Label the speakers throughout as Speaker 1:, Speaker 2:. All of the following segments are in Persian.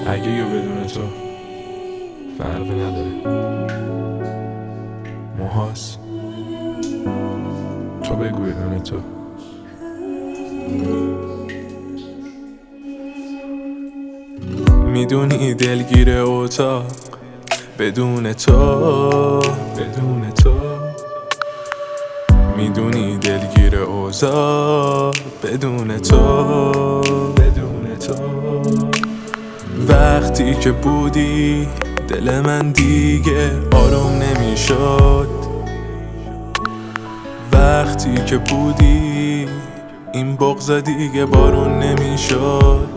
Speaker 1: اگه یا بدون تو فرقی نداره. موهاس تو بگو بدون تو. میدونی دلگیر اتاق بدون تو، بدون تو. میدونی دلگیر اوضاع بدون تو، بدون تو. وقتی که بودی دل من دیگه آروم نمیشد. وقتی که بودی این بغض دیگه بارون نمیشد.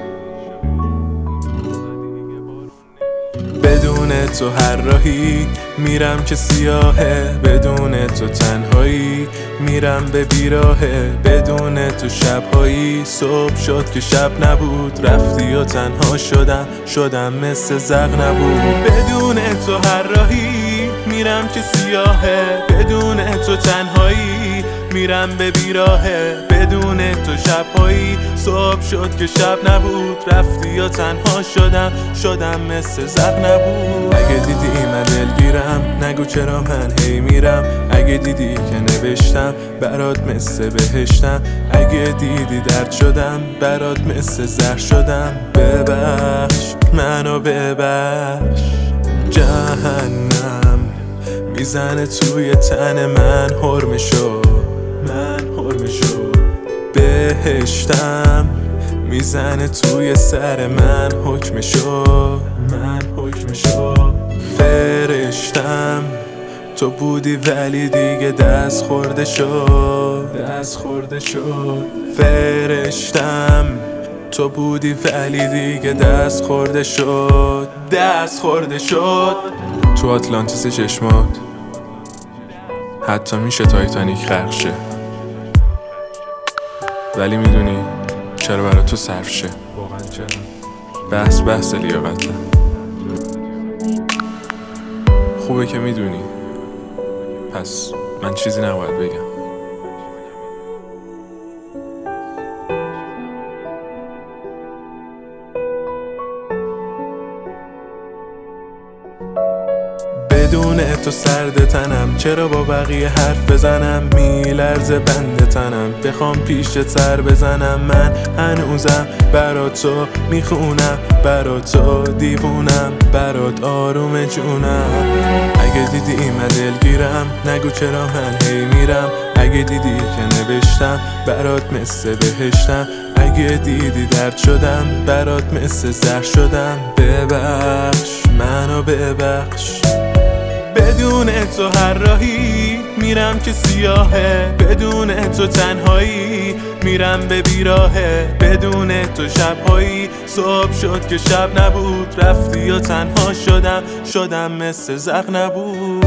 Speaker 1: بدون تو هر راهی میرم که سیاهه، بدون تو تنهایی میرم به بیراهه. بدون تو شبهایی صبح شد که شب نبود، رفتی و تنها شدم مثل زغ نبود. بدون تو هر راهی میرم که سیاهه، بدون تو تنهایی میرم به بیراهه. بدون تو شبهایی صبح شد که شب نبود، رفتی و تنها شدم مثل زغ نبود. اگه دیدی من دلگیرم نگو چرا من هی میرم. اگه دیدی که نوشتم برات مثل بهشتم. اگه دیدی درد شدم برات مثل زهر شدم. ببخش منو ببخش. جهنم میزنه توی تن من حرمه شو، بهشتم میزنه توی سر من حکم شو، فرشتم تو بودی ولی دیگه دست خورده شد. فرشتم تو بودی ولی دیگه دست خورده شد. تو آتلانتیس چشمات حتی میشه تایتانیک غرق شه، ولی میدونی چرا برای تو صرف شه؟ واقعا چرا؟ بحث لیاقته. خوبه که میدونی، پس من چیزی نباید بگم. بدون تو سرد تنم، چرا با بقیه حرف بزنم؟ میلرزه بند تنم بخوام پیشت سر بزنم. من هنوزم برات تو میخونم، برات تو دیوونم، برات آروم جونم. اگه دیدی من دلگیرم نگو چرا من هی میرم. اگه دیدی که نوشتم برات مثل بهشتم. اگه دیدی درد شدم برات مثل زهر شدم. ببخش منو ببخش. بدون تو هر راهی میرم که سیاهه، بدون تو تنهایی میرم به بیراهه. بدون تو شبهایی صبح شد که شب نبود، رفتی و تنها شدم مثل زغ نبود.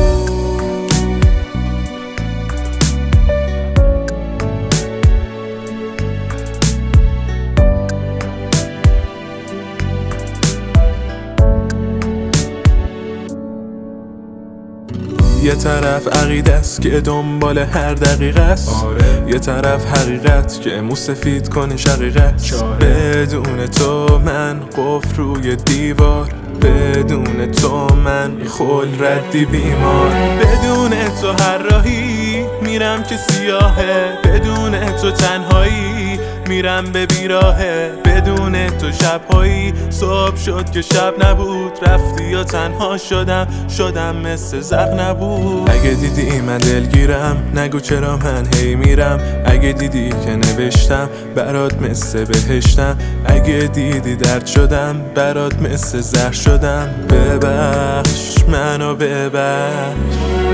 Speaker 1: یه طرف عقیده است که دنبال هر دقیقه است، یه طرف حقیقت که موسفید کنه شقیقت. بدون تو من قفل روی دیوار، بدون تو من خل ردی بیمار. بدون تو هر راهی میرم که سیاهه، بدون تو تنهایی میرم به بیراهه. بدون تو شبهایی صبح شد که شب نبود، رفتی و تنها شدم مثل زغ نبود. اگه دیدی من دلگیرم نگو چرا من هی میرم. اگه دیدی که نوشتم برات مثل بهشتم. اگه دیدی درد شدم برات مثل زهر شدم. ببخش منو ببخش.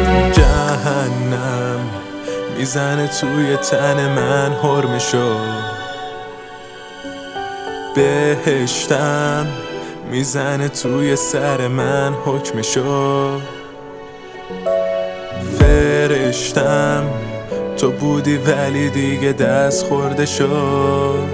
Speaker 1: جهنم میزنه توی تن من حرمه شو، بهشتم میزنه توی سر من حکم شو. فرشتم تو بودی ولی دیگه دست خورده شد.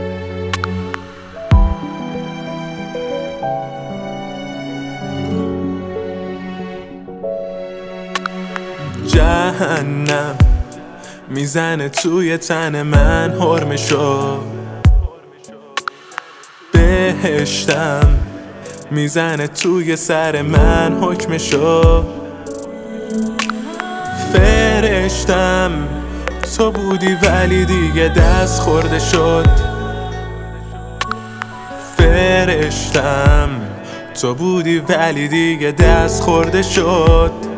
Speaker 1: جهنم میزنه توی تن من حرمه شو، بهشتم میزنه توی سر من حکمشو. فرشتم تو بودی ولی دیگه دست خورده شد. فرشتم تو بودی ولی دیگه دست خورده شد.